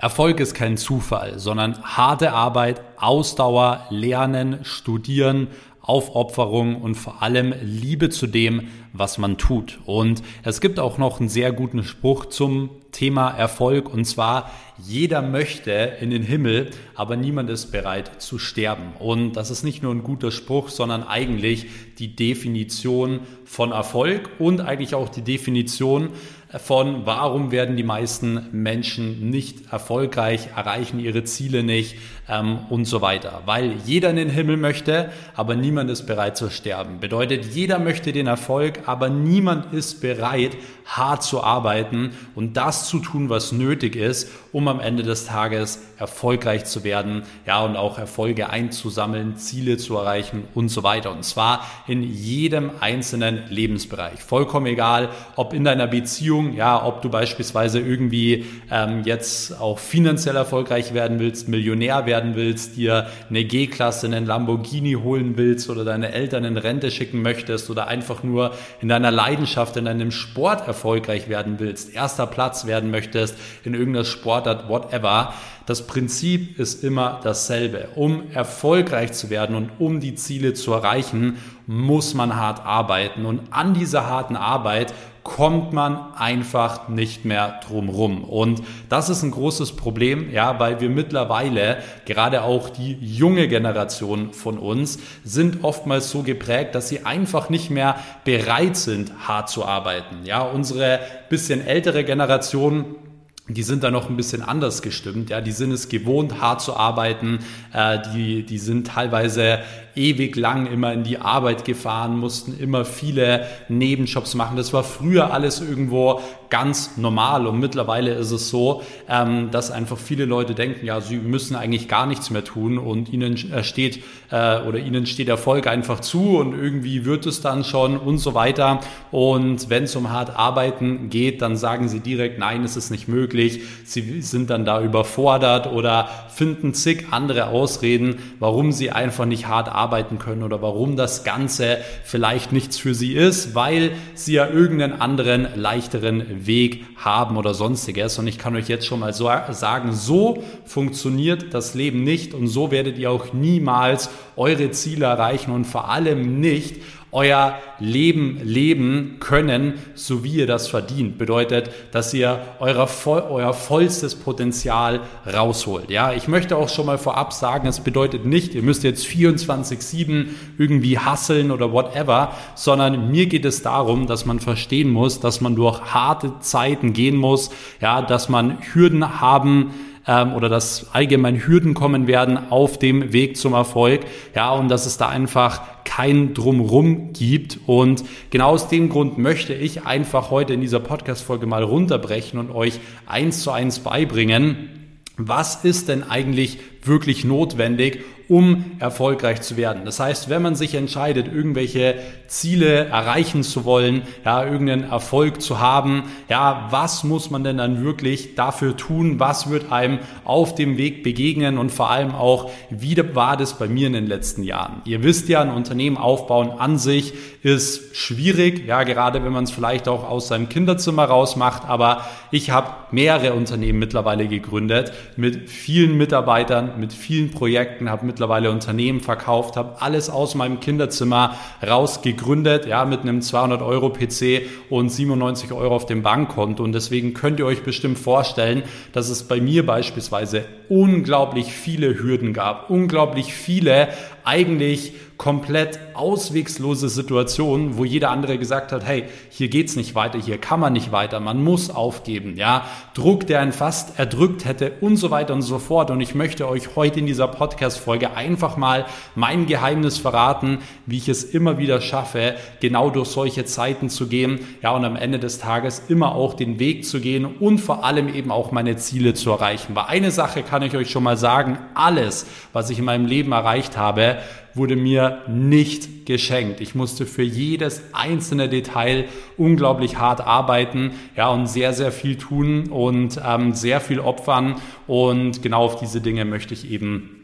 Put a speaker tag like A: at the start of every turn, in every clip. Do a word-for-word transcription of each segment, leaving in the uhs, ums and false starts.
A: Erfolg ist kein Zufall, sondern harte Arbeit, Ausdauer, Lernen, Studieren, Aufopferung und vor allem Liebe zu dem, was man tut. Und es gibt auch noch einen sehr guten Spruch zum Thema Erfolg, und zwar: Jeder möchte in den Himmel, aber niemand ist bereit zu sterben. Und das ist nicht nur ein guter Spruch, sondern eigentlich die Definition von Erfolg und eigentlich auch die Definition von, warum werden die meisten Menschen nicht erfolgreich, erreichen ihre Ziele nicht ähm, und so weiter. Weil jeder in den Himmel möchte, aber niemand ist bereit zu sterben. Bedeutet, jeder möchte den Erfolg, aber niemand ist bereit, hart zu arbeiten und das zu tun, was nötig ist, um am Ende des Tages erfolgreich zu werden, ja, und auch Erfolge einzusammeln, Ziele zu erreichen und so weiter. Und zwar in jedem einzelnen Lebensbereich. Vollkommen egal, ob in deiner Beziehung, ja, ob du beispielsweise irgendwie ähm, jetzt auch finanziell erfolgreich werden willst, Millionär werden willst, dir eine G-Klasse, einen Lamborghini holen willst oder deine Eltern in Rente schicken möchtest oder einfach nur in deiner Leidenschaft, in deinem Sport erfolgreich werden willst, erster Platz werden möchtest, in irgendeiner Sportart, whatever. Das Prinzip ist immer dasselbe. Um erfolgreich zu werden und um die Ziele zu erreichen, muss man hart arbeiten. Und an dieser harten Arbeit kommt man einfach nicht mehr drum rum. Und das ist ein großes Problem, ja, weil wir mittlerweile, gerade auch die junge Generation von uns, sind oftmals so geprägt, dass sie einfach nicht mehr bereit sind, hart zu arbeiten. Ja, unsere bisschen ältere Generation, die sind da noch ein bisschen anders gestimmt, ja, die sind es gewohnt, hart zu arbeiten, äh, die, die sind teilweise ewig lang immer in die Arbeit gefahren, mussten immer viele Nebenjobs machen. Das war früher alles irgendwo ganz normal und mittlerweile ist es so, ähm, dass einfach viele Leute denken, ja, sie müssen eigentlich gar nichts mehr tun und ihnen steht äh, oder ihnen steht Erfolg einfach zu und irgendwie wird es dann schon und so weiter. Und wenn es um hart arbeiten geht, dann sagen sie direkt, nein, es ist nicht möglich. Sie sind dann da überfordert oder finden zig andere Ausreden, warum sie einfach nicht hart arbeiten arbeiten können oder warum das Ganze vielleicht nichts für sie ist, weil sie ja irgendeinen anderen, leichteren Weg haben oder sonstiges. Und ich kann euch jetzt schon mal so sagen, so funktioniert das Leben nicht und so werdet ihr auch niemals eure Ziele erreichen und vor allem nicht euer Leben leben können, so wie ihr das verdient. Bedeutet, dass ihr euer, voll, euer vollstes Potenzial rausholt. Ja, ich möchte auch schon mal vorab sagen, es bedeutet nicht, ihr müsst jetzt vierundzwanzig sieben irgendwie hustlen oder whatever, sondern mir geht es darum, dass man verstehen muss, dass man durch harte Zeiten gehen muss, ja, dass man Hürden haben ähm, oder dass allgemein Hürden kommen werden auf dem Weg zum Erfolg, ja, und dass es da einfach kein Drumrum gibt. Und genau aus dem Grund möchte ich einfach heute in dieser Podcast-Folge mal runterbrechen und euch eins zu eins beibringen, was ist denn eigentlich wirklich notwendig, um erfolgreich zu werden. Das heißt, wenn man sich entscheidet, irgendwelche Ziele erreichen zu wollen, ja, irgendeinen Erfolg zu haben, ja, was muss man denn dann wirklich dafür tun? Was wird einem auf dem Weg begegnen? Und vor allem auch, wie war das bei mir in den letzten Jahren? Ihr wisst ja, ein Unternehmen aufbauen an sich ist schwierig, ja, gerade wenn man es vielleicht auch aus seinem Kinderzimmer raus macht, aber ich habe mehrere Unternehmen mittlerweile gegründet, mit vielen Mitarbeitern, mit vielen Projekten, habe mittlerweile Unternehmen verkauft, habe alles aus meinem Kinderzimmer raus gegründet, ja, mit einem zweihundert Euro P C und siebenundneunzig Euro auf dem Bankkonto. Und deswegen könnt ihr euch bestimmt vorstellen, dass es bei mir beispielsweise unglaublich viele Hürden gab, unglaublich viele eigentlich komplett auswegslose Situationen, wo jeder andere gesagt hat, hey, hier geht's nicht weiter, hier kann man nicht weiter, man muss aufgeben, ja, Druck, der einen fast erdrückt hätte und so weiter und so fort. Und ich möchte euch heute in dieser Podcast-Folge einfach mal mein Geheimnis verraten, wie ich es immer wieder schaffe, genau durch solche Zeiten zu gehen, ja, und am Ende des Tages immer auch den Weg zu gehen und vor allem eben auch meine Ziele zu erreichen. Weil eine Sache kann ich euch schon mal sagen, alles, was ich in meinem Leben erreicht habe, wurde mir nicht geschenkt. Ich musste für jedes einzelne Detail unglaublich hart arbeiten, ja, und sehr, sehr viel tun und ähm, sehr viel opfern. Und genau auf diese Dinge möchte ich eben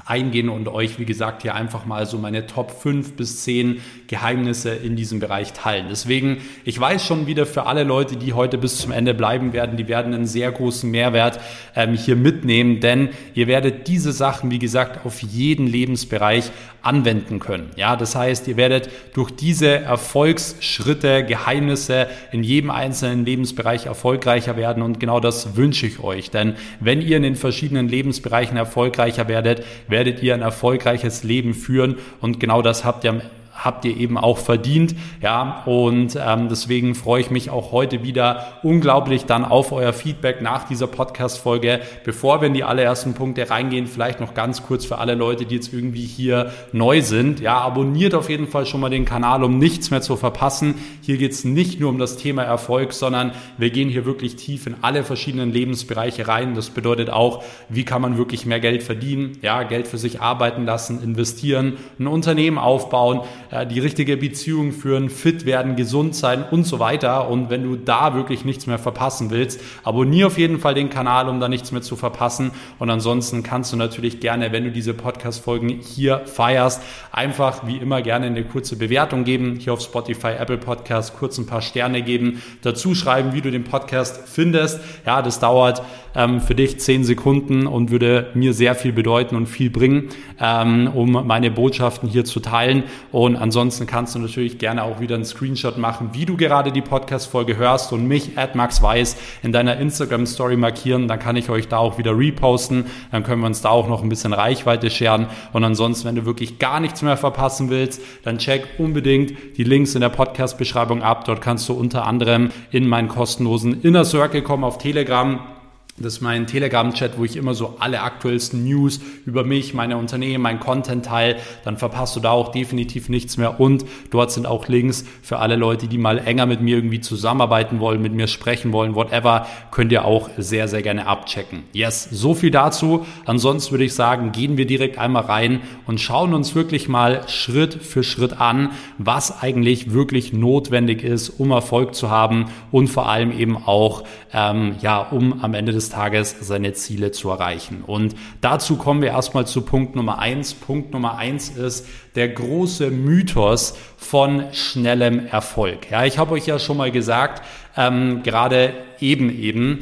A: eingehen und euch, wie gesagt, hier einfach mal so meine Top fünf bis zehn Geheimnisse in diesem Bereich teilen. Deswegen, ich weiß schon wieder für alle Leute, die heute bis zum Ende bleiben werden, die werden einen sehr großen Mehrwert ähm, hier mitnehmen, denn ihr werdet diese Sachen, wie gesagt, auf jeden Lebensbereich anwenden können. Ja, das heißt, ihr werdet durch diese Erfolgsschritte, Geheimnisse in jedem einzelnen Lebensbereich erfolgreicher werden und genau das wünsche ich euch, denn wenn ihr in den verschiedenen Lebensbereichen erfolgreicher werdet, werdet ihr ein erfolgreiches Leben führen und genau das habt ihr habt ihr eben auch verdient, ja, und ähm, deswegen freue ich mich auch heute wieder unglaublich dann auf euer Feedback nach dieser Podcast-Folge. Bevor wir in die allerersten Punkte reingehen, vielleicht noch ganz kurz für alle Leute, die jetzt irgendwie hier neu sind, ja, abonniert auf jeden Fall schon mal den Kanal, um nichts mehr zu verpassen. Hier geht es nicht nur um das Thema Erfolg, sondern wir gehen hier wirklich tief in alle verschiedenen Lebensbereiche rein. Das bedeutet auch, wie kann man wirklich mehr Geld verdienen, ja, Geld für sich arbeiten lassen, investieren, ein Unternehmen aufbauen, die richtige Beziehung führen, fit werden, gesund sein und so weiter. Und wenn du da wirklich nichts mehr verpassen willst, abonniere auf jeden Fall den Kanal, um da nichts mehr zu verpassen. Und ansonsten kannst du natürlich gerne, wenn du diese Podcast-Folgen hier feierst, einfach wie immer gerne eine kurze Bewertung geben, hier auf Spotify, Apple Podcast, kurz ein paar Sterne geben, dazu schreiben, wie du den Podcast findest. Ja, das dauert ähm, für dich zehn Sekunden und würde mir sehr viel bedeuten und viel bringen, ähm, um meine Botschaften hier zu teilen. Und ansonsten kannst du natürlich gerne auch wieder einen Screenshot machen, wie du gerade die Podcast-Folge hörst und mich at Max Weiß in deiner Instagram-Story markieren. Dann kann ich euch da auch wieder reposten. Dann können wir uns da auch noch ein bisschen Reichweite scheren. Und ansonsten, wenn du wirklich gar nichts mehr verpassen willst, dann check unbedingt die Links in der Podcast-Beschreibung ab. Dort kannst du unter anderem in meinen kostenlosen Inner Circle kommen auf Telegram. Das ist mein Telegram-Chat, wo ich immer so alle aktuellsten News über mich, meine Unternehmen, mein Content teile. Dann verpasst du da auch definitiv nichts mehr. Und dort sind auch Links für alle Leute, die mal enger mit mir irgendwie zusammenarbeiten wollen, mit mir sprechen wollen, whatever, könnt ihr auch sehr, sehr gerne abchecken. Yes, so viel dazu. Ansonsten würde ich sagen, gehen wir direkt einmal rein und schauen uns wirklich mal Schritt für Schritt an, was eigentlich wirklich notwendig ist, um Erfolg zu haben und vor allem eben auch, ähm, ja, um am Ende des Tages seine Ziele zu erreichen. Und dazu kommen wir erstmal zu Punkt Nummer eins. Punkt Nummer eins ist der große Mythos von schnellem Erfolg. Ja, ich habe euch ja schon mal gesagt, ähm, gerade eben eben,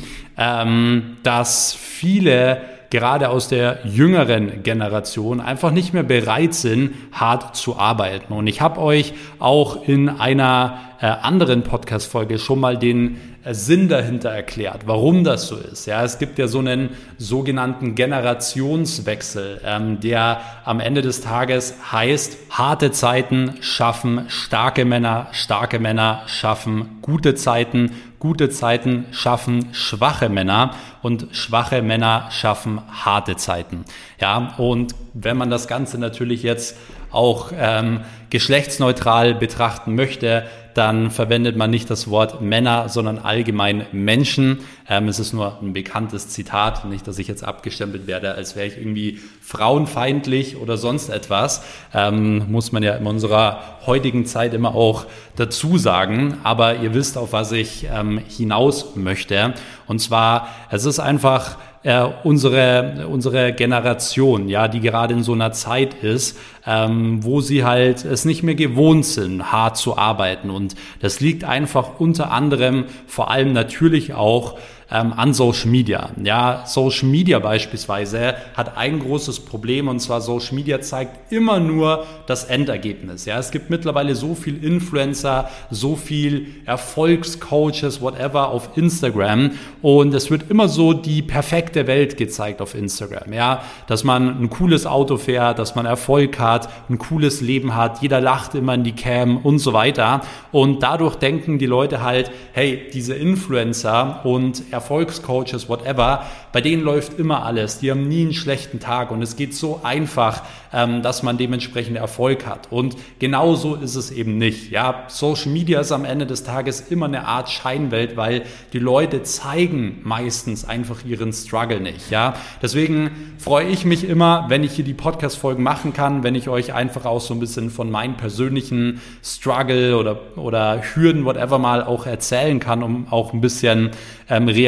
A: ähm, dass viele gerade aus der jüngeren Generation einfach nicht mehr bereit sind, hart zu arbeiten. Und ich habe euch auch in einer äh, anderen Podcast-Folge schon mal den äh, Sinn dahinter erklärt, warum das so ist. Ja, es gibt ja so einen sogenannten Generationswechsel, ähm, der am Ende des Tages heißt, harte Zeiten schaffen starke Männer, starke Männer schaffen gute Zeiten, gute Zeiten schaffen schwache Männer und schwache Männer schaffen harte Zeiten. Ja, und wenn man das Ganze natürlich jetzt auch ähm, geschlechtsneutral betrachten möchte, dann verwendet man nicht das Wort Männer, sondern allgemein Menschen. Ähm, es ist nur ein bekanntes Zitat, nicht, dass ich jetzt abgestempelt werde, als wäre ich irgendwie frauenfeindlich oder sonst etwas. Ähm, muss man ja in unserer heutigen Zeit immer auch dazu sagen. Aber ihr wisst, auf was ich ähm, hinaus möchte. Und zwar, es ist einfach äh, unsere unsere Generation, ja, die gerade in so einer Zeit ist, ähm, wo sie halt es nicht mehr gewohnt sind, hart zu arbeiten. Und das liegt einfach unter anderem vor allem natürlich auch ähm, an Social Media. Ja, Social Media beispielsweise hat ein großes Problem, und zwar Social Media zeigt immer nur das Endergebnis. Ja, es gibt mittlerweile so viel Influencer, so viel Erfolgscoaches, whatever auf Instagram, und es wird immer so die perfekte Welt gezeigt auf Instagram. Ja, dass man ein cooles Auto fährt, dass man Erfolg hat, ein cooles Leben hat, jeder lacht immer in die Cam und so weiter. Und dadurch denken die Leute halt, hey, diese Influencer und Erfolgscoaches, whatever, bei denen läuft immer alles. Die haben nie einen schlechten Tag und es geht so einfach, ähm, dass man dementsprechend Erfolg hat. Und genau so ist es eben nicht. Ja, Social Media ist am Ende des Tages immer eine Art Scheinwelt, weil die Leute zeigen meistens einfach ihren Struggle nicht. Ja, deswegen freue ich mich immer, wenn ich hier die Podcast-Folgen machen kann, wenn ich euch einfach auch so ein bisschen von meinen persönlichen Struggle oder, oder Hürden, whatever mal auch erzählen kann, um auch ein bisschen ähm, realistisch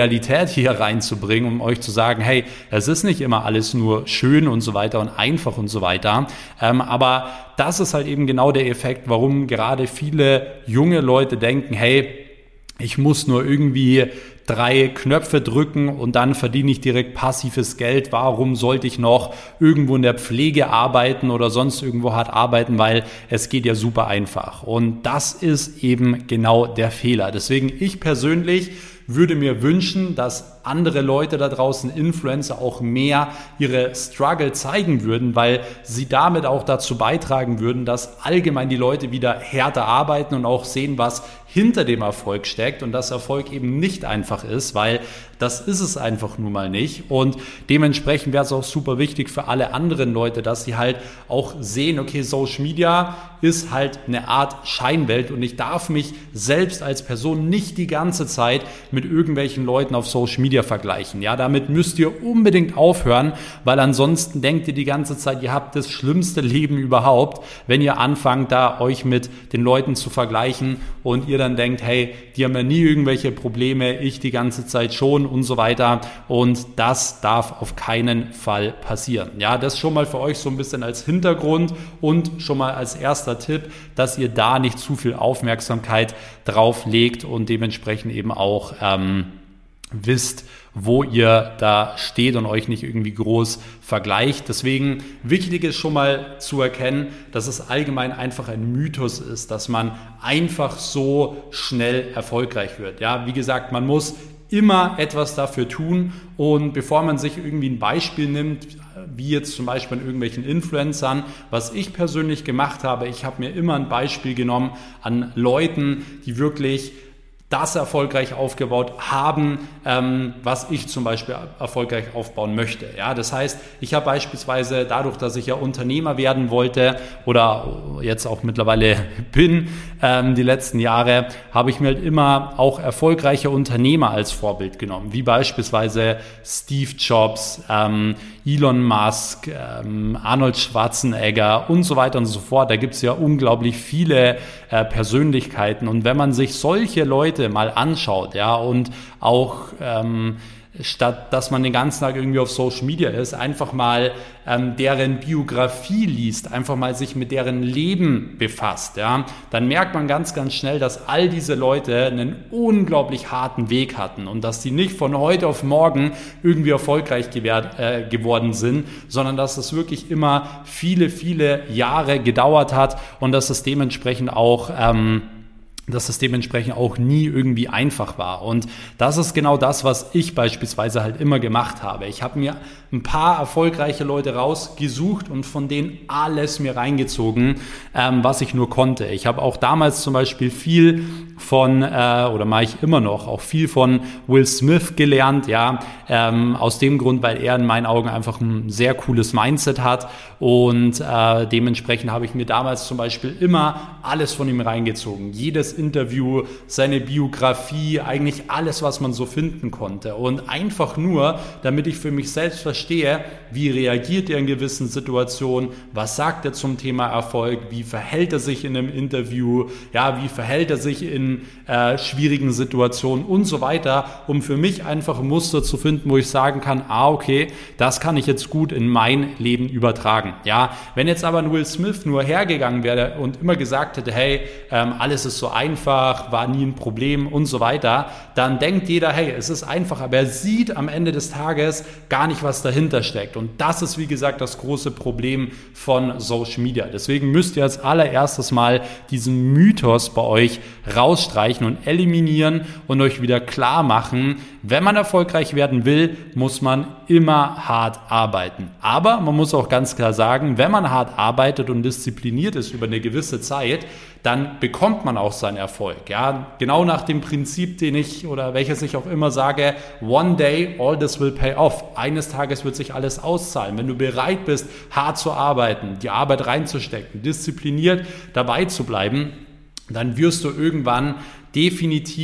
A: Realität hier reinzubringen, um euch zu sagen, hey, es ist nicht immer alles nur schön und so weiter und einfach und so weiter. Ähm, aber das ist halt eben genau der Effekt, warum gerade viele junge Leute denken, hey, ich muss nur irgendwie drei Knöpfe drücken und dann verdiene ich direkt passives Geld. Warum sollte ich noch irgendwo in der Pflege arbeiten oder sonst irgendwo hart arbeiten, weil es geht ja super einfach. Und das ist eben genau der Fehler. Deswegen ich persönlich würde mir wünschen, dass andere Leute da draußen, Influencer, auch mehr ihre Struggle zeigen würden, weil sie damit auch dazu beitragen würden, dass allgemein die Leute wieder härter arbeiten und auch sehen, was hinter dem Erfolg steckt und dass Erfolg eben nicht einfach ist, weil das ist es einfach nun mal nicht. Und dementsprechend wäre es auch super wichtig für alle anderen Leute, dass sie halt auch sehen, okay, Social Media ist halt eine Art Scheinwelt und ich darf mich selbst als Person nicht die ganze Zeit mit irgendwelchen Leuten auf Social Media vergleichen. Ja, damit müsst ihr unbedingt aufhören, weil ansonsten denkt ihr die ganze Zeit, ihr habt das schlimmste Leben überhaupt, wenn ihr anfangt, da euch mit den Leuten zu vergleichen und ihr dann denkt, hey, die haben ja nie irgendwelche Probleme, ich die ganze Zeit schon und so weiter. Und das darf auf keinen Fall passieren. Ja, das schon mal für euch so ein bisschen als Hintergrund und schon mal als erster Tipp, dass ihr da nicht zu viel Aufmerksamkeit drauf legt und dementsprechend eben auch ähm, wisst, wo ihr da steht und euch nicht irgendwie groß vergleicht. Deswegen wichtig ist schon mal zu erkennen, dass es allgemein einfach ein Mythos ist, dass man einfach so schnell erfolgreich wird. Ja, wie gesagt, man muss immer etwas dafür tun und bevor man sich irgendwie ein Beispiel nimmt, wie jetzt zum Beispiel an irgendwelchen Influencern, was ich persönlich gemacht habe, ich habe mir immer ein Beispiel genommen an Leuten, die wirklich das erfolgreich aufgebaut haben, ähm, was ich zum Beispiel erfolgreich aufbauen möchte. Ja, das heißt, ich habe beispielsweise dadurch, dass ich ja Unternehmer werden wollte oder jetzt auch mittlerweile bin, ähm, die letzten Jahre, habe ich mir halt immer auch erfolgreiche Unternehmer als Vorbild genommen, wie beispielsweise Steve Jobs, ähm, Elon Musk, ähm, Arnold Schwarzenegger und so weiter und so fort. Da gibt es ja unglaublich viele äh, Persönlichkeiten und wenn man sich solche Leute mal anschaut, ja, und auch ähm, statt dass man den ganzen Tag irgendwie auf Social Media ist, einfach mal ähm, deren Biografie liest, einfach mal sich mit deren Leben befasst, ja, dann merkt man ganz, ganz schnell, dass all diese Leute einen unglaublich harten Weg hatten und dass die nicht von heute auf morgen irgendwie erfolgreich gewährt, äh, geworden sind, sondern dass es wirklich immer viele, viele Jahre gedauert hat und dass es dementsprechend auch ähm, dass es dementsprechend auch nie irgendwie einfach war. Und das ist genau das, was ich beispielsweise halt immer gemacht habe. Ich habe mir ein paar erfolgreiche Leute rausgesucht und von denen alles mir reingezogen, ähm, was ich nur konnte. Ich habe auch damals zum Beispiel viel von, äh, oder mache ich immer noch, auch viel von Will Smith gelernt, ja, ähm, aus dem Grund, weil er in meinen Augen einfach ein sehr cooles Mindset hat und äh, dementsprechend habe ich mir damals zum Beispiel immer alles von ihm reingezogen. Jedes Interview, seine Biografie, eigentlich alles, was man so finden konnte. Und einfach nur, damit ich für mich selbst verstehe, wie reagiert er in gewissen Situationen, was sagt er zum Thema Erfolg, wie verhält er sich in einem Interview, ja, wie verhält er sich in äh, schwierigen Situationen und so weiter, um für mich einfach ein Muster zu finden, wo ich sagen kann, ah, okay, das kann ich jetzt gut in mein Leben übertragen. Ja, wenn jetzt aber ein Will Smith nur hergegangen wäre und immer gesagt hätte, hey, ähm, alles ist so einfach, war nie ein Problem und so weiter, dann denkt jeder, hey, es ist einfach, aber er sieht am Ende des Tages gar nicht, was dahinter steckt. Und das ist, wie gesagt, das große Problem von Social Media. Deswegen müsst ihr als allererstes mal diesen Mythos bei euch rausstreichen und eliminieren und euch wieder klar machen, wenn man erfolgreich werden will, muss man immer hart arbeiten. Aber man muss auch ganz klar sagen, wenn man hart arbeitet und diszipliniert ist über eine gewisse Zeit, dann bekommt man auch seinen Erfolg. Ja, genau nach dem Prinzip, den ich oder welches ich auch immer sage, one day all this will pay off. Eines Tages wird sich alles auszahlen. Wenn du bereit bist, hart zu arbeiten, die Arbeit reinzustecken, diszipliniert dabei zu bleiben, dann wirst du irgendwann definitiv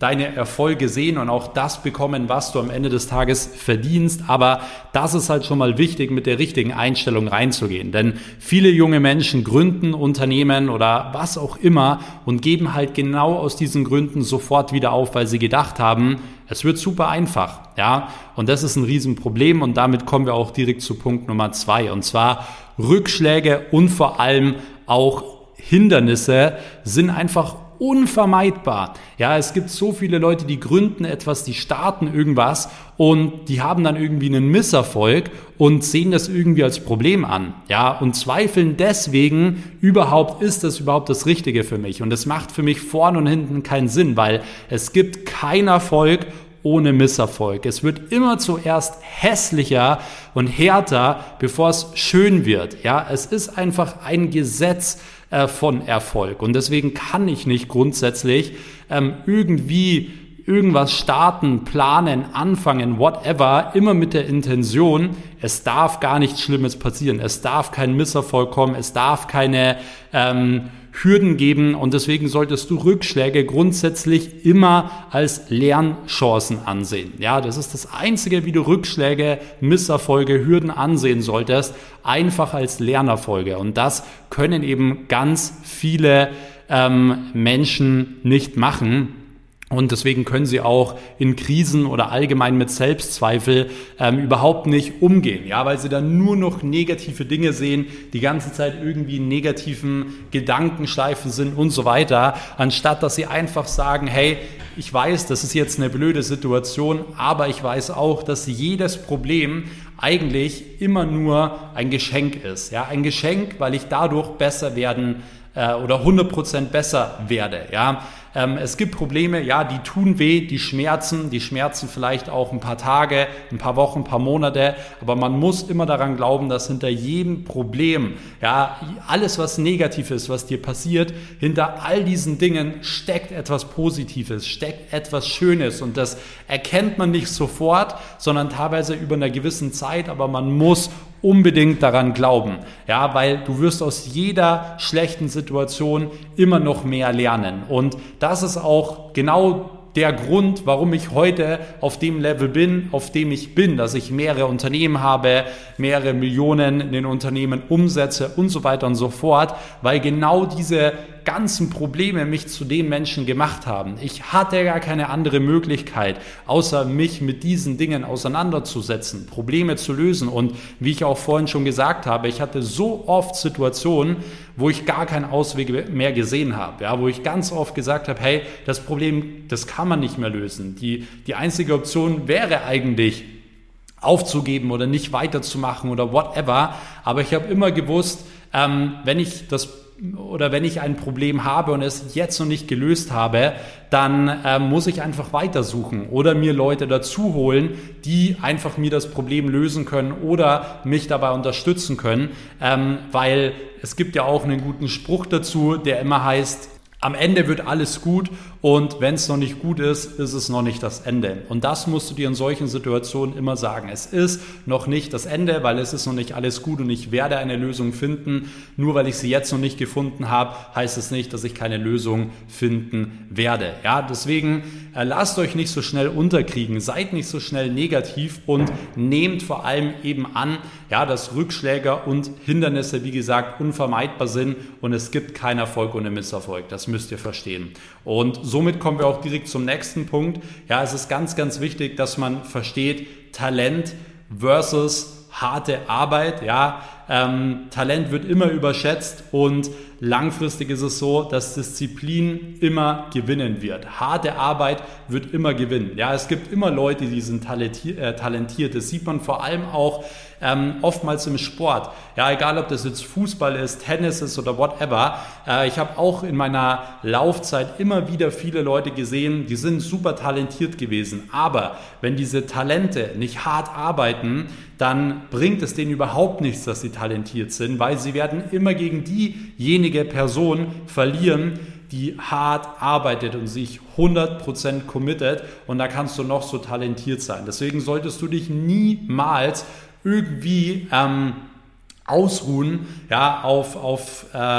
A: deine Erfolge sehen und auch das bekommen, was du am Ende des Tages verdienst. Aber das ist halt schon mal wichtig, mit der richtigen Einstellung reinzugehen. Denn viele junge Menschen gründen Unternehmen oder was auch immer und geben halt genau aus diesen Gründen sofort wieder auf, weil sie gedacht haben, es wird super einfach. Ja, und das ist ein Riesenproblem und damit kommen wir auch direkt zu Punkt Nummer zwei. Und zwar Rückschläge und vor allem auch Hindernisse sind einfach unvermeidbar. Ja, es gibt so viele Leute, die gründen etwas, die starten irgendwas und die haben dann irgendwie einen Misserfolg und sehen das irgendwie als Problem an. Ja, und zweifeln deswegen überhaupt, ist das überhaupt das Richtige für mich? Und das macht für mich vorne und hinten keinen Sinn, weil es gibt keinen Erfolg ohne Misserfolg. Es wird immer zuerst hässlicher und härter, bevor es schön wird. Ja, es ist einfach ein Gesetz äh, von Erfolg. Und deswegen kann ich nicht grundsätzlich ähm, irgendwie irgendwas starten, planen, anfangen, whatever, immer mit der Intention, es darf gar nichts Schlimmes passieren. Es darf kein Misserfolg kommen. Es darf keine ähm, Hürden geben und deswegen solltest du Rückschläge grundsätzlich immer als Lernchancen ansehen. Ja, das ist das Einzige, wie du Rückschläge, Misserfolge, Hürden ansehen solltest, einfach als Lernerfolge. Und das können eben ganz viele ähm, Menschen nicht machen. Und deswegen können sie auch in Krisen oder allgemein mit Selbstzweifel ähm, überhaupt nicht umgehen, ja, weil sie dann nur noch negative Dinge sehen, die ganze Zeit irgendwie in negativen Gedankenschleifen sind und so weiter, anstatt dass sie einfach sagen, hey, ich weiß, das ist jetzt eine blöde Situation, aber ich weiß auch, dass jedes Problem eigentlich immer nur ein Geschenk ist, ja, ein Geschenk, weil ich dadurch besser werden äh, oder hundert Prozent besser werde, ja. Ähm, es gibt Probleme, ja, die tun weh, die schmerzen, die schmerzen vielleicht auch ein paar Tage, ein paar Wochen, ein paar Monate, aber man muss immer daran glauben, dass hinter jedem Problem, ja, alles was negativ ist, was dir passiert, hinter all diesen Dingen steckt etwas Positives, steckt etwas Schönes und das erkennt man nicht sofort, sondern teilweise über eine gewisse Zeit, aber man muss unbedingt daran glauben, ja, weil du wirst aus jeder schlechten Situation immer noch mehr lernen und das ist auch genau der Grund, warum ich heute auf dem Level bin, auf dem ich bin, dass ich mehrere Unternehmen habe, mehrere Millionen in den Unternehmen umsetze und so weiter und so fort, weil genau diese ganzen Probleme mich zu dem Menschen gemacht haben. Ich hatte gar keine andere Möglichkeit, außer mich mit diesen Dingen auseinanderzusetzen, Probleme zu lösen. Und wie ich auch vorhin schon gesagt habe, ich hatte so oft Situationen, wo ich gar keinen Ausweg mehr gesehen habe, ja, wo ich ganz oft gesagt habe, hey, das Problem, das kann man nicht mehr lösen. Die, die einzige Option wäre eigentlich, aufzugeben oder nicht weiterzumachen oder whatever. Aber ich habe immer gewusst, ähm, wenn ich das oder wenn ich ein Problem habe und es jetzt noch nicht gelöst habe, dann äh, muss ich einfach weitersuchen oder mir Leute dazu holen, die einfach mir das Problem lösen können oder mich dabei unterstützen können, ähm, weil es gibt ja auch einen guten Spruch dazu, der immer heißt, am Ende wird alles gut und wenn es noch nicht gut ist, ist es noch nicht das Ende. Und das musst du dir in solchen Situationen immer sagen. Es ist noch nicht das Ende, weil es ist noch nicht alles gut und ich werde eine Lösung finden. Nur weil ich sie jetzt noch nicht gefunden habe, heißt es nicht, dass ich keine Lösung finden werde. Ja, deswegen äh, lasst euch nicht so schnell unterkriegen, seid nicht so schnell negativ und nehmt vor allem eben an, ja, dass Rückschläge und Hindernisse, wie gesagt, unvermeidbar sind und es gibt keinen Erfolg ohne Misserfolg. Das müsst ihr verstehen. Und somit kommen wir auch direkt zum nächsten Punkt. Ja, es ist ganz, ganz wichtig, dass man versteht, Talent versus harte Arbeit. Ja, ähm, Talent wird immer überschätzt und langfristig ist es so, dass Disziplin immer gewinnen wird. Harte Arbeit wird immer gewinnen. Ja, es gibt immer Leute, die sind talentiert. Äh, talentiert. Das sieht man vor allem auch ähm, oftmals im Sport. Ja, egal ob das jetzt Fußball ist, Tennis ist oder whatever. Äh, ich habe auch in meiner Laufzeit immer wieder viele Leute gesehen, die sind super talentiert gewesen. Aber wenn diese Talente nicht hart arbeiten, dann bringt es denen überhaupt nichts, dass sie talentiert sind, weil sie werden immer gegen diejenige Person verlieren, die hart arbeitet und sich hundert Prozent committet und da kannst du noch so talentiert sein. Deswegen solltest du dich niemals irgendwie ähm, ausruhen, ja, auf, auf, äh,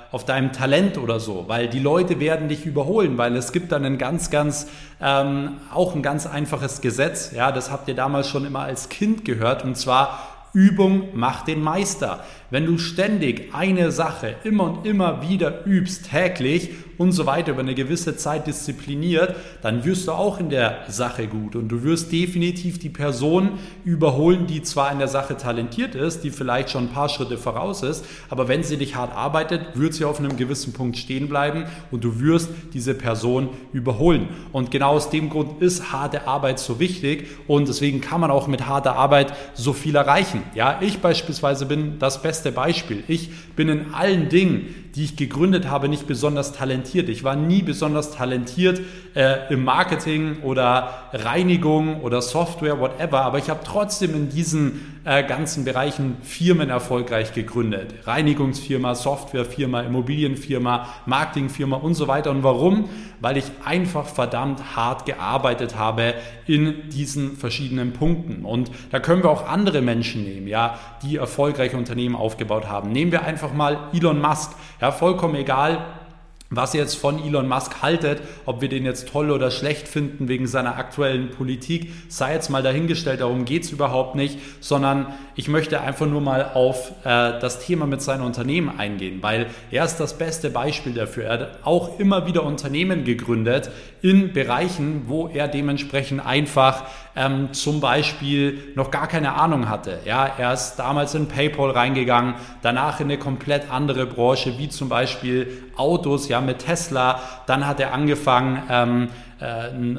A: auf deinem Talent oder so, weil die Leute werden dich überholen, weil es gibt dann ein ganz, ganz, ähm, auch ein ganz einfaches Gesetz, ja, das habt ihr damals schon immer als Kind gehört, und zwar Übung macht den Meister. Wenn du ständig eine Sache immer und immer wieder übst, täglich und so weiter, über eine gewisse Zeit diszipliniert, dann wirst du auch in der Sache gut und du wirst definitiv die Person überholen, die zwar in der Sache talentiert ist, die vielleicht schon ein paar Schritte voraus ist, aber wenn sie nicht hart arbeitet, wird sie auf einem gewissen Punkt stehen bleiben und du wirst diese Person überholen. Und genau aus dem Grund ist harte Arbeit so wichtig und deswegen kann man auch mit harter Arbeit so viel erreichen. Ja, ich beispielsweise bin das beste Beispiel. Ich bin in allen Dingen, die ich gegründet habe, nicht besonders talentiert. Ich war nie besonders talentiert äh, im Marketing oder Reinigung oder Software, whatever, aber ich habe trotzdem in diesen äh, ganzen Bereichen Firmen erfolgreich gegründet. Reinigungsfirma, Softwarefirma, Immobilienfirma, Marketingfirma und so weiter. Und warum? Weil ich einfach verdammt hart gearbeitet habe in diesen verschiedenen Punkten. Und da können wir auch andere Menschen nehmen, ja, die erfolgreiche Unternehmen aufgebaut haben. Nehmen wir einfach mal Elon Musk. Ja, vollkommen egal, was ihr jetzt von Elon Musk haltet, ob wir den jetzt toll oder schlecht finden wegen seiner aktuellen Politik, sei jetzt mal dahingestellt, darum geht es überhaupt nicht, sondern ich möchte einfach nur mal auf äh, das Thema mit seinem Unternehmen eingehen, weil er ist das beste Beispiel dafür. Er hat auch immer wieder Unternehmen gegründet in Bereichen, wo er dementsprechend einfach ähm, zum Beispiel noch gar keine Ahnung hatte. Ja, er ist damals in PayPal reingegangen, danach in eine komplett andere Branche, wie zum Beispiel Autos, ja, mit Tesla. Dann hat er angefangen, ähm, äh, ein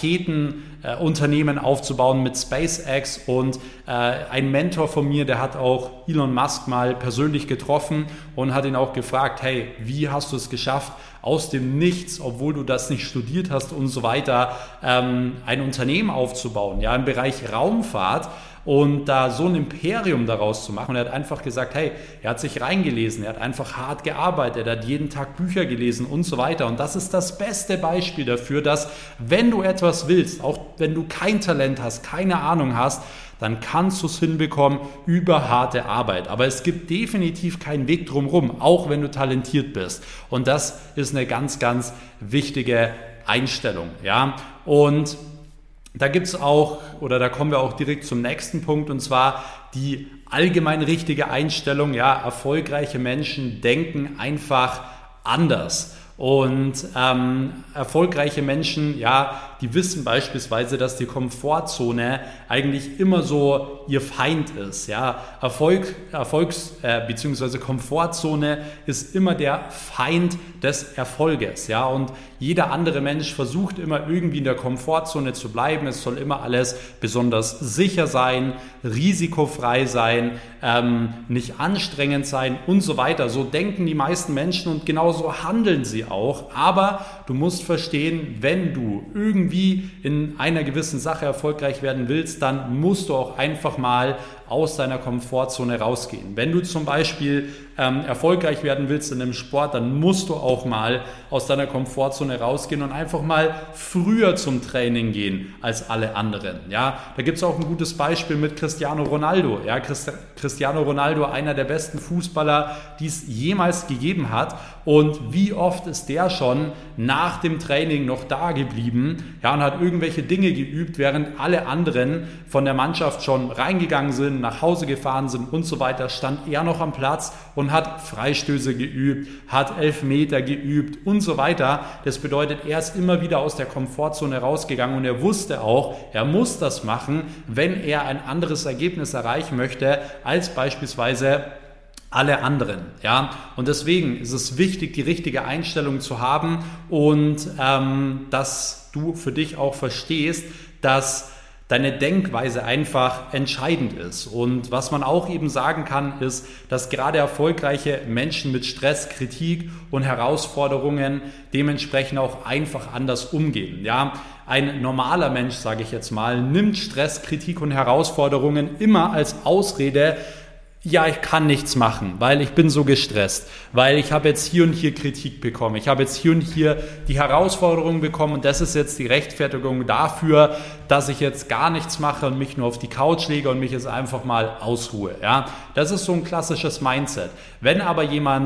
A: Raketenunternehmen äh, aufzubauen mit SpaceX und äh, ein Mentor von mir, der hat auch Elon Musk mal persönlich getroffen und hat ihn auch gefragt, hey, wie hast du es geschafft, aus dem Nichts, obwohl du das nicht studiert hast und so weiter, ähm, ein Unternehmen aufzubauen, ja, im Bereich Raumfahrt. Und da so ein Imperium daraus zu machen. Und er hat einfach gesagt, hey, er hat sich reingelesen, er hat einfach hart gearbeitet, er hat jeden Tag Bücher gelesen und so weiter. Und das ist das beste Beispiel dafür, dass wenn du etwas willst, auch wenn du kein Talent hast, keine Ahnung hast, dann kannst du es hinbekommen über harte Arbeit. Aber es gibt definitiv keinen Weg drumherum, auch wenn du talentiert bist. Und das ist eine ganz, ganz wichtige Einstellung. Ja? Und da gibt es auch, oder da kommen wir auch direkt zum nächsten Punkt, und zwar die allgemein richtige Einstellung. Ja, erfolgreiche Menschen denken einfach anders. Und ähm, erfolgreiche Menschen, ja, die wissen beispielsweise, dass die Komfortzone eigentlich immer so ihr Feind ist. Ja, Erfolg, Erfolgs äh, bzw. Komfortzone ist immer der Feind des Erfolges. Ja, und jeder andere Mensch versucht immer irgendwie in der Komfortzone zu bleiben. Es soll immer alles besonders sicher sein, risikofrei sein, ähm, nicht anstrengend sein und so weiter. So denken die meisten Menschen und genauso handeln sie auch. Aber du musst verstehen, wenn du irgendwie in einer gewissen Sache erfolgreich werden willst, dann musst du auch einfach mal aus deiner Komfortzone rausgehen. Wenn du zum Beispiel ähm, erfolgreich werden willst in einem Sport, dann musst du auch mal aus deiner Komfortzone rausgehen und einfach mal früher zum Training gehen als alle anderen. Ja, da gibt es auch ein gutes Beispiel mit Cristiano Ronaldo. Ja, Christ- Cristiano Ronaldo, einer der besten Fußballer, die es jemals gegeben hat. Und wie oft ist der schon nach dem Training noch da geblieben, ja, und hat irgendwelche Dinge geübt, während alle anderen von der Mannschaft schon reingegangen sind, nach Hause gefahren sind und so weiter, stand er noch am Platz und hat Freistöße geübt, hat Elfmeter geübt und so weiter. Das bedeutet, er ist immer wieder aus der Komfortzone rausgegangen und er wusste auch, er muss das machen, wenn er ein anderes Ergebnis erreichen möchte, als beispielsweise alle anderen. Ja? Und deswegen ist es wichtig, die richtige Einstellung zu haben und ähm, dass du für dich auch verstehst, dass deine Denkweise einfach entscheidend ist. Und was man auch eben sagen kann, ist, dass gerade erfolgreiche Menschen mit Stress, Kritik und Herausforderungen dementsprechend auch einfach anders umgehen. Ja, ein normaler Mensch, sage ich jetzt mal, nimmt Stress, Kritik und Herausforderungen immer als Ausrede. Ja, ich kann nichts machen, weil ich bin so gestresst, weil ich habe jetzt hier und hier Kritik bekommen, ich habe jetzt hier und hier die Herausforderungen bekommen und das ist jetzt die Rechtfertigung dafür, dass ich jetzt gar nichts mache und mich nur auf die Couch lege und mich jetzt einfach mal ausruhe. Ja, das ist so ein klassisches Mindset. Wenn aber jemand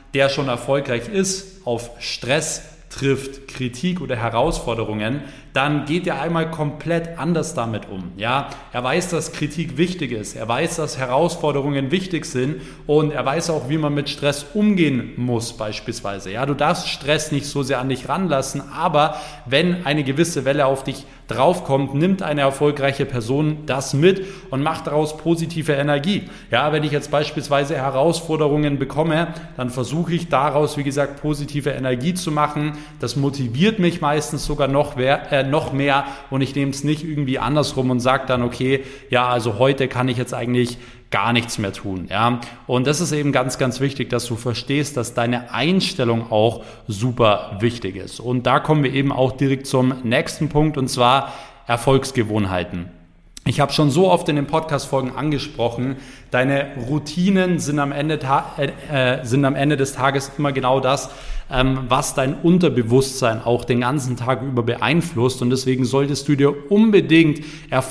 A: der schon erfolgreich ist, auf Stress trifft, Kritik oder Herausforderungen, dann geht er einmal komplett anders damit um. Ja, er weiß, dass Kritik wichtig ist, er weiß, dass Herausforderungen wichtig sind und er weiß auch, wie man mit Stress umgehen muss beispielsweise. Ja, du darfst Stress nicht so sehr an dich ranlassen, aber wenn eine gewisse Welle auf dich draufkommt, nimmt eine erfolgreiche Person das mit und macht daraus positive Energie. Ja, wenn ich jetzt beispielsweise Herausforderungen bekomme, dann versuche ich daraus, wie gesagt, positive Energie zu machen. Das motiviert mich meistens sogar noch mehr, äh, noch mehr und ich nehme es nicht irgendwie andersrum und sage dann, okay, ja, also heute kann ich jetzt eigentlich gar nichts mehr tun, ja. Und das ist eben ganz, ganz wichtig, dass du verstehst, dass deine Einstellung auch super wichtig ist. Und da kommen wir eben auch direkt zum nächsten Punkt, und zwar Erfolgsgewohnheiten. Ich habe schon so oft in den Podcast-Folgen angesprochen, deine Routinen sind am Ende, äh, sind am Ende des Tages immer genau das, ähm, was dein Unterbewusstsein auch den ganzen Tag über beeinflusst. Und deswegen solltest du dir unbedingt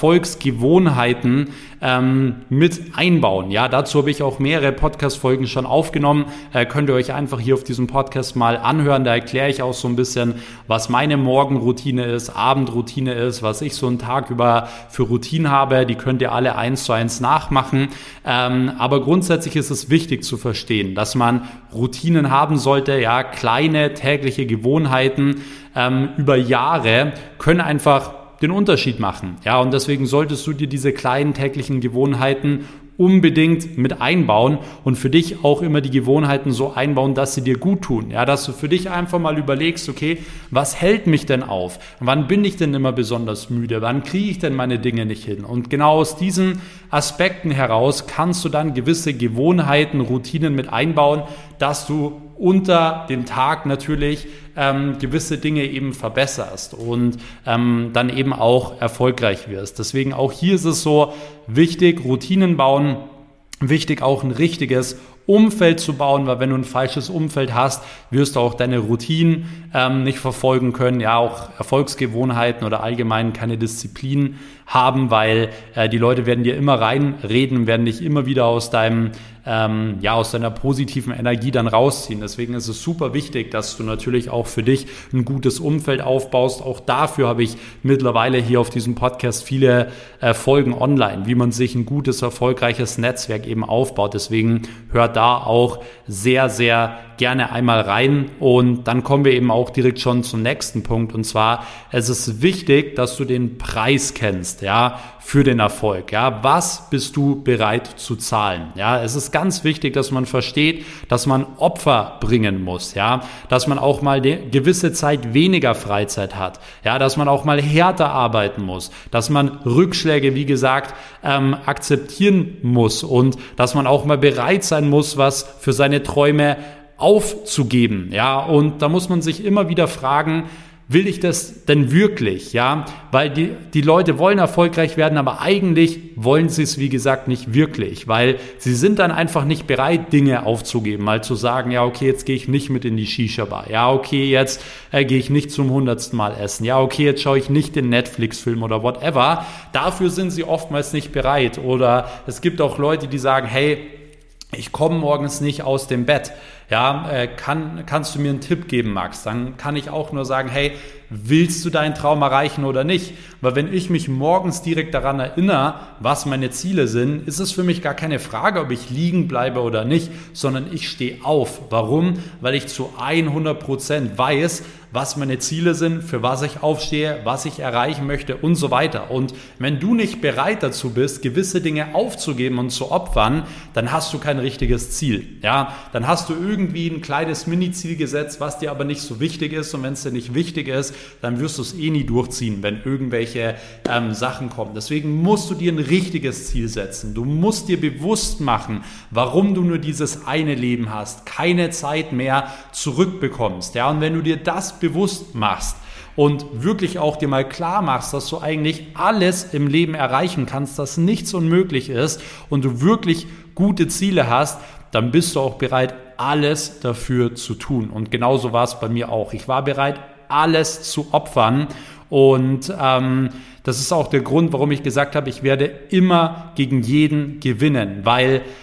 A: Erfolgsgewohnheiten ähm, mit einbauen. Ja, dazu habe ich auch mehrere Podcast-Folgen schon aufgenommen. Äh, könnt ihr euch einfach hier auf diesem Podcast mal anhören. Da erkläre ich auch so ein bisschen, was meine Morgenroutine ist, Abendroutine ist, was ich so einen Tag über für Routinen habe. Die könnt ihr alle eins zu eins nachmachen. Ähm, aber grundsätzlich ist es wichtig zu verstehen, dass man Routinen haben sollte. Ja, kleine tägliche Gewohnheiten ähm, über Jahre können einfach den Unterschied machen. Ja, und deswegen solltest du dir diese kleinen täglichen Gewohnheiten unbedingt mit einbauen und für dich auch immer die Gewohnheiten so einbauen, dass sie dir gut tun. Ja, dass du für dich einfach mal überlegst, okay, was hält mich denn auf? Wann bin ich denn immer besonders müde? Wann kriege ich denn meine Dinge nicht hin? Und genau aus diesen Aspekten heraus kannst du dann gewisse Gewohnheiten, Routinen mit einbauen, dass du unter dem Tag natürlich ähm, gewisse Dinge eben verbesserst und ähm, dann eben auch erfolgreich wirst. Deswegen auch hier ist es so wichtig, Routinen bauen, wichtig auch ein richtiges Umfeld zu bauen, weil wenn du ein falsches Umfeld hast, wirst du auch deine Routinen ähm, nicht verfolgen können, ja auch Erfolgsgewohnheiten oder allgemein keine Disziplin haben, weil äh, die Leute werden dir immer reinreden, werden dich immer wieder aus deinem ähm, ja aus deiner positiven Energie dann rausziehen. Deswegen ist es super wichtig, dass du natürlich auch für dich ein gutes Umfeld aufbaust. Auch dafür habe ich mittlerweile hier auf diesem Podcast viele äh, Folgen online, wie man sich ein gutes, erfolgreiches Netzwerk eben aufbaut. Deswegen hört da auch sehr, sehr gerne einmal rein und dann kommen wir eben auch direkt schon zum nächsten Punkt, und zwar, es ist wichtig, dass du den Preis kennst, ja, für den Erfolg, ja, was bist du bereit zu zahlen, ja, es ist ganz wichtig, dass man versteht, dass man Opfer bringen muss, ja, dass man auch mal eine gewisse Zeit weniger Freizeit hat, ja, dass man auch mal härter arbeiten muss, dass man Rückschläge, wie gesagt, ähm, akzeptieren muss und dass man auch mal bereit sein muss, was für seine Träume aufzugeben, ja, und da muss man sich immer wieder fragen, will ich das denn wirklich, ja, weil die, die Leute wollen erfolgreich werden, aber eigentlich wollen sie es, wie gesagt, nicht wirklich, weil sie sind dann einfach nicht bereit, Dinge aufzugeben, mal zu sagen, ja, okay, jetzt gehe ich nicht mit in die Shisha-Bar, ja, okay, jetzt äh, gehe ich nicht zum hundertsten Mal essen, ja, okay, jetzt schaue ich nicht den Netflix-Film oder whatever, dafür sind sie oftmals nicht bereit, oder es gibt auch Leute, die sagen, hey, ich komme morgens nicht aus dem Bett. Ja, äh, kann, kannst du mir einen Tipp geben, Max? Dann kann ich auch nur sagen, hey, willst du deinen Traum erreichen oder nicht? Weil wenn ich mich morgens direkt daran erinnere, was meine Ziele sind, ist es für mich gar keine Frage, ob ich liegen bleibe oder nicht, sondern ich stehe auf. Warum? Weil ich zu hundert Prozent weiß, was meine Ziele sind, für was ich aufstehe, was ich erreichen möchte und so weiter. Und wenn du nicht bereit dazu bist, gewisse Dinge aufzugeben und zu opfern, dann hast du kein richtiges Ziel. Ja, dann hast du irgendwie ein kleines Mini-Ziel gesetzt, was dir aber nicht so wichtig ist. Und wenn es dir nicht wichtig ist, dann wirst du es eh nie durchziehen, wenn irgendwelche ähm, Sachen kommen. Deswegen musst du dir ein richtiges Ziel setzen. Du musst dir bewusst machen, warum du nur dieses eine Leben hast, keine Zeit mehr zurückbekommst. Ja, und wenn du dir das bewusst machst und wirklich auch dir mal klar machst, dass du eigentlich alles im Leben erreichen kannst, dass nichts unmöglich ist und du wirklich gute Ziele hast, dann bist du auch bereit, alles dafür zu tun. Und genauso war es bei mir auch. Ich war bereit, alles zu opfern und ähm, das ist auch der Grund, warum ich gesagt habe, ich werde immer gegen jeden gewinnen, weil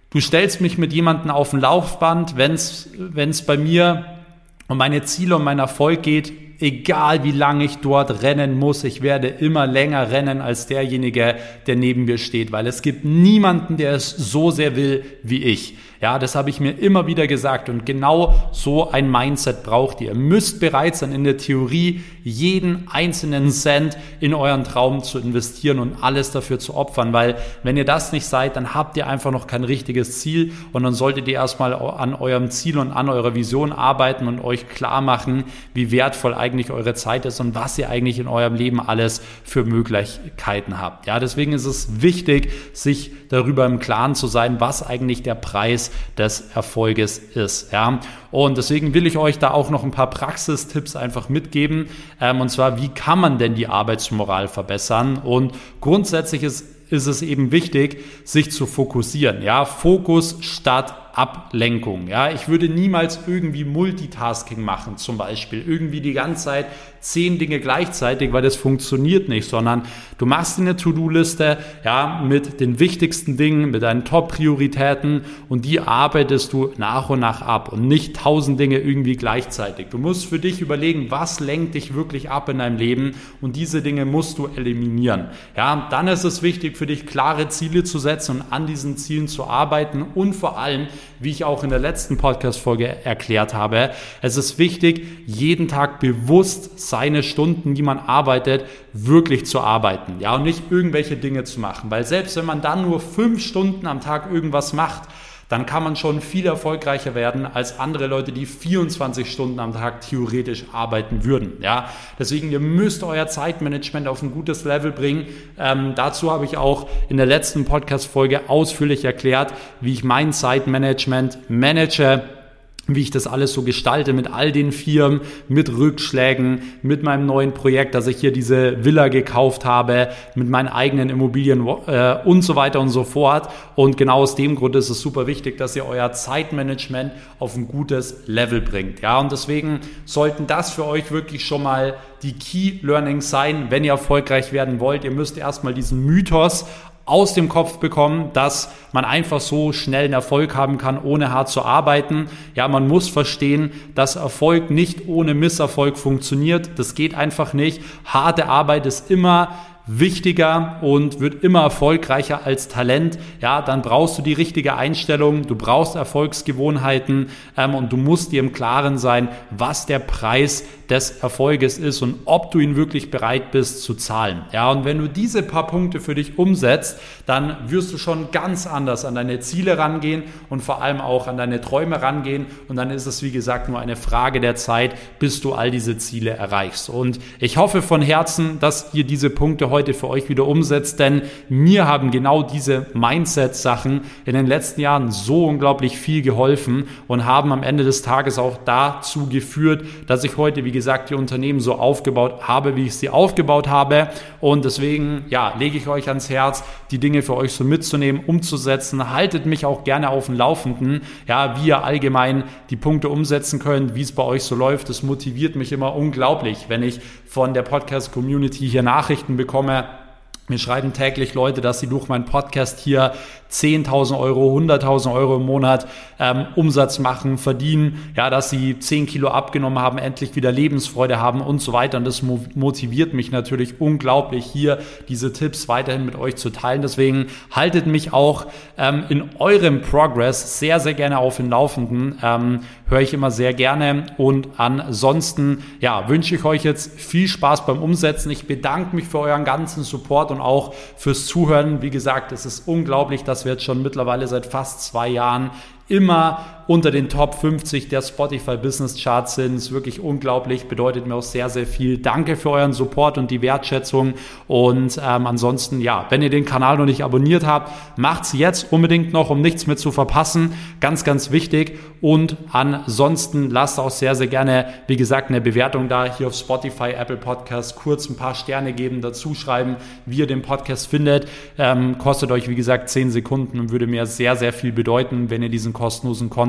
A: du stellst mich mit jemandem auf ein Laufband, wenn es wenn es bei mir um meine Ziele, um meinen Erfolg geht, egal wie lange ich dort rennen muss, ich werde immer länger rennen als derjenige, der neben mir steht, weil es gibt niemanden, der es so sehr will wie ich. Ja, das habe ich mir immer wieder gesagt und genau so ein Mindset braucht ihr. Ihr müsst bereit sein, in der Theorie jeden einzelnen Cent in euren Traum zu investieren und alles dafür zu opfern, weil wenn ihr das nicht seid, dann habt ihr einfach noch kein richtiges Ziel und dann solltet ihr erstmal an eurem Ziel und an eurer Vision arbeiten und euch klar machen, wie wertvoll eigentlich eure Zeit ist und was ihr eigentlich in eurem Leben alles für Möglichkeiten habt. Ja, deswegen ist es wichtig, sich darüber im Klaren zu sein, was eigentlich der Preis des Erfolges ist. Ja, und deswegen will ich euch da auch noch ein paar Praxistipps einfach mitgeben. Ähm, und zwar, wie kann man denn die Arbeitsmoral verbessern? Und grundsätzlich ist, ist es eben wichtig, sich zu fokussieren. Ja, Fokus statt Ablenkung. Ja, ich würde niemals irgendwie Multitasking machen, zum Beispiel irgendwie die ganze Zeit zehn Dinge gleichzeitig, weil das funktioniert nicht, sondern du machst eine To-Do-Liste, ja, mit den wichtigsten Dingen, mit deinen Top-Prioritäten und die arbeitest du nach und nach ab und nicht tausend Dinge irgendwie gleichzeitig. Du musst für dich überlegen, was lenkt dich wirklich ab in deinem Leben und diese Dinge musst du eliminieren. Ja, dann ist es wichtig für dich, klare Ziele zu setzen und an diesen Zielen zu arbeiten und vor allem, wie ich auch in der letzten Podcast-Folge erklärt habe, es ist wichtig, jeden Tag bewusst seine Stunden, die man arbeitet, wirklich zu arbeiten. Ja, und nicht irgendwelche Dinge zu machen. Weil selbst wenn man dann nur fünf Stunden am Tag irgendwas macht, dann kann man schon viel erfolgreicher werden als andere Leute, die vierundzwanzig Stunden am Tag theoretisch arbeiten würden. Ja, deswegen, ihr müsst euer Zeitmanagement auf ein gutes Level bringen. Ähm, dazu habe ich auch in der letzten Podcast-Folge ausführlich erklärt, wie ich mein Zeitmanagement manage, wie ich das alles so gestalte mit all den Firmen, mit Rückschlägen, mit meinem neuen Projekt, dass ich hier diese Villa gekauft habe, mit meinen eigenen Immobilien äh, und so weiter und so fort. Und genau aus dem Grund ist es super wichtig, dass ihr euer Zeitmanagement auf ein gutes Level bringt. Ja, und deswegen sollten das für euch wirklich schon mal die Key Learnings sein, wenn ihr erfolgreich werden wollt. Ihr müsst erstmal diesen Mythos aus dem Kopf bekommen, dass man einfach so schnell einen Erfolg haben kann, ohne hart zu arbeiten. Ja, man muss verstehen, dass Erfolg nicht ohne Misserfolg funktioniert. Das geht einfach nicht. Harte Arbeit ist immer wichtiger und wird immer erfolgreicher als Talent. Ja, dann brauchst du die richtige Einstellung, du brauchst Erfolgsgewohnheiten ähm, und du musst dir im Klaren sein, was der Preis des Erfolges ist und ob du ihn wirklich bereit bist zu zahlen. Ja, und wenn du diese paar Punkte für dich umsetzt, dann wirst du schon ganz anders an deine Ziele rangehen und vor allem auch an deine Träume rangehen und dann ist es, wie gesagt, nur eine Frage der Zeit, bis du all diese Ziele erreichst. Und ich hoffe von Herzen, dass ihr diese Punkte heute für euch wieder umsetzt, denn mir haben genau diese Mindset-Sachen in den letzten Jahren so unglaublich viel geholfen und haben am Ende des Tages auch dazu geführt, dass ich heute, wie gesagt, die Unternehmen so aufgebaut habe, wie ich sie aufgebaut habe und deswegen, ja, lege ich euch ans Herz, die Dinge für euch so mitzunehmen, umzusetzen. Haltet mich auch gerne auf dem Laufenden, ja, wie ihr allgemein die Punkte umsetzen könnt, wie es bei euch so läuft. Das motiviert mich immer unglaublich, wenn ich von der Podcast-Community hier Nachrichten bekomme. Mir schreiben täglich Leute, dass sie durch meinen Podcast hier zehntausend Euro, hunderttausend Euro im Monat ähm, Umsatz machen, verdienen, ja, dass sie zehn Kilo abgenommen haben, endlich wieder Lebensfreude haben und so weiter. Und das mo- motiviert mich natürlich unglaublich, hier diese Tipps weiterhin mit euch zu teilen. Deswegen haltet mich auch ähm, in eurem Progress sehr, sehr gerne auf den Laufenden. Ähm, höre ich immer sehr gerne. Und ansonsten, ja, wünsche ich euch jetzt viel Spaß beim Umsetzen. Ich bedanke mich für euren ganzen Support und auch fürs Zuhören. Wie gesagt, es ist unglaublich, dass wir jetzt schon mittlerweile seit fast zwei Jahren immer unter den Top fünfzig der Spotify Business Charts sind. Das ist wirklich unglaublich, bedeutet mir auch sehr, sehr viel. Danke für euren Support und die Wertschätzung und ähm, ansonsten, ja, wenn ihr den Kanal noch nicht abonniert habt, macht's jetzt unbedingt noch, um nichts mehr zu verpassen. Ganz, ganz wichtig und ansonsten lasst auch sehr, sehr gerne, wie gesagt, eine Bewertung da hier auf Spotify, Apple Podcast, kurz ein paar Sterne geben, dazu schreiben, wie ihr den Podcast findet. Ähm, kostet euch, wie gesagt, zehn Sekunden und würde mir sehr, sehr viel bedeuten, wenn ihr diesen kostenlosen Content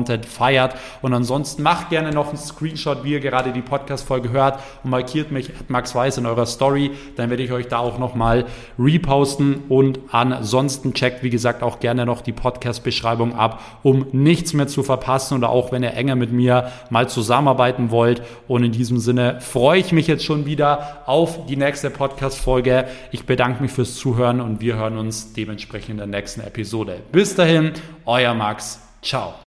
A: Content feiert. Und ansonsten macht gerne noch einen Screenshot, wie ihr gerade die Podcast-Folge hört und markiert mich at Max Weiß in eurer Story. Dann werde ich euch da auch nochmal reposten und ansonsten checkt, wie gesagt, auch gerne noch die Podcast-Beschreibung ab, um nichts mehr zu verpassen oder auch, wenn ihr enger mit mir mal zusammenarbeiten wollt. Und in diesem Sinne freue ich mich jetzt schon wieder auf die nächste Podcast-Folge. Ich bedanke mich fürs Zuhören und wir hören uns dementsprechend in der nächsten Episode. Bis dahin, euer Max. Ciao.